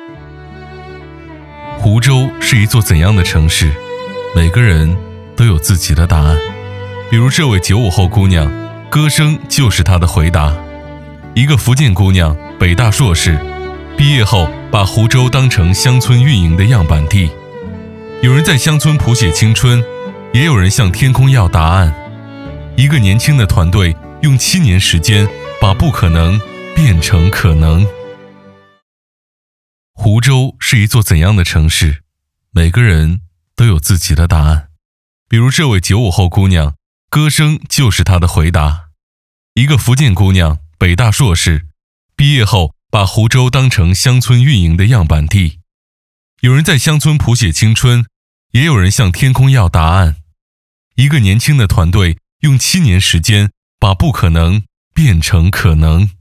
湖州是一座怎样的城市？每个人都有自己的答案。比如这位95后姑娘，歌声就是她的回答。一个福建姑娘，北大硕士，毕业后把湖州当成乡村运营的样板地。有人在乡村谱写青春，也有人向天空要答案。一个年轻的团队用7年时间把不可能变成可能。湖州是一座怎样的城市？每个人都有自己的答案。比如这位95后姑娘，歌声就是她的回答。一个福建姑娘，北大硕士，毕业后把湖州当成乡村运营的样板地。有人在乡村谱写青春，也有人向天空要答案。一个年轻的团队用7年时间把不可能变成可能。